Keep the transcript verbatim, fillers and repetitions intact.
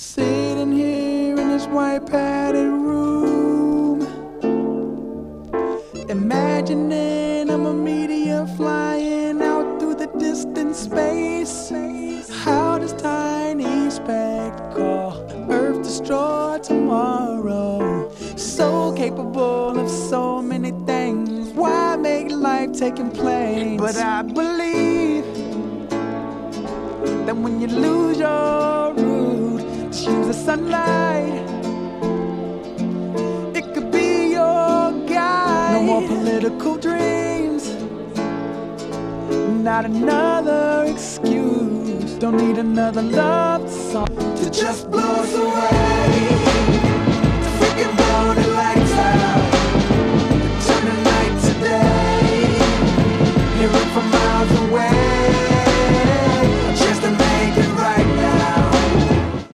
Sitting here in this white padded room, imagining I'm a meteor flying out through the distant space. How does tiny speck call Earth destroy tomorrow? So capable of so many things, why make life taking place? But I believe that when you lose your root, just use the sunlight. It could be your guide. No more political dreams, not another excuse. Don't need another love song to just blow us away.